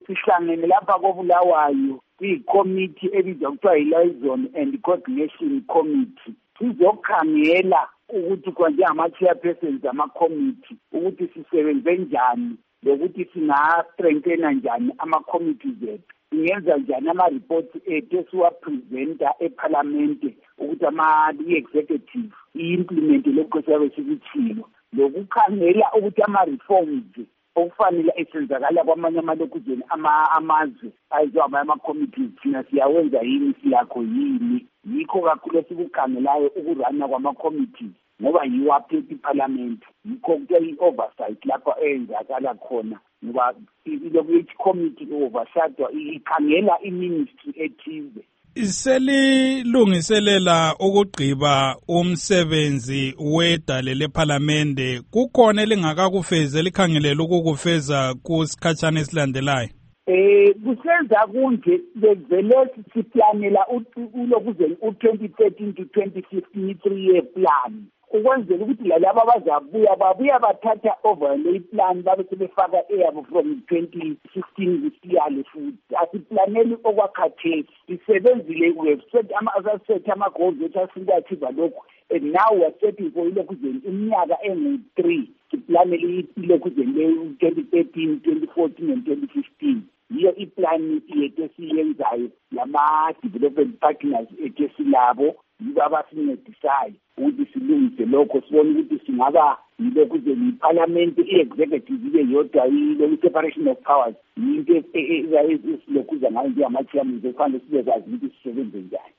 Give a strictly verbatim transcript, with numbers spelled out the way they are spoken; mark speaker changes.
Speaker 1: sihlangene lapha koBulawayo kwi-committee ebizwa kuthiwa yi-Liaison and Coordination Committee. Sizokhangela ukuthi kwanje ama-chairpersons ama-committee ukuthi sisebenze njani lokuthi singa-strengthena njani ama-committees ethu. Singenza njani ama-reports ethu esiwapresenta eParliament ukuthi ama-executive i-implemente lokho siyabe sikutshilo. Lokukhangela ukuthi ama-reforms okufanele esenzakala kwamanye amalokuzweni amazwe ayizwa ama-committees thina siyawenza yini siyakho yini. Yikho kakhulu esikukhangelayo ukurana kwama-committees ngoba yiwo aphethe iParliament. Yikho kuthiwa i-oversight lapho eyenzakala khona ngoba i-committee committee oversight ikhangela i-ministry ethize.
Speaker 2: Selilungiselela ukugqiba umsebenzi wedale leParliamente, kukhona elingakakufeze likhangelela ukukufeza kusikhatshana esilandelayo?
Speaker 1: Eh kusenza kunje bezele siplanela ulokuzeni u-twenty thirteen to twenty fifteen three year plan ukwenzela ukuthi lalabo abazabuya babuya bathatha over le plan babe sebefaka eyabo from twenty sixteen kusiyale futhi. Asiplaneli okwakhathesi isebenzile we have set ama-set ama-goals ethu asikachiva lokhu and now we are setting for ilokuzeni iminyaka engu-three siplanele ilokuzeni le-twenty thirteen, twenty fourteen and twenty fifteen. Yiyo iplan yethu esiyenzayo lama-development partners ethu esilabo yibo abasincedisayo ukuthi silungise lokho sibone ukuthi singaba yilokuzeni iParliament i-executive ibe yodwa i-separation of powers yinto esilokhuza ngayo njengama-chairmen ekufanele sibezazi ukuthi sisebenze njani.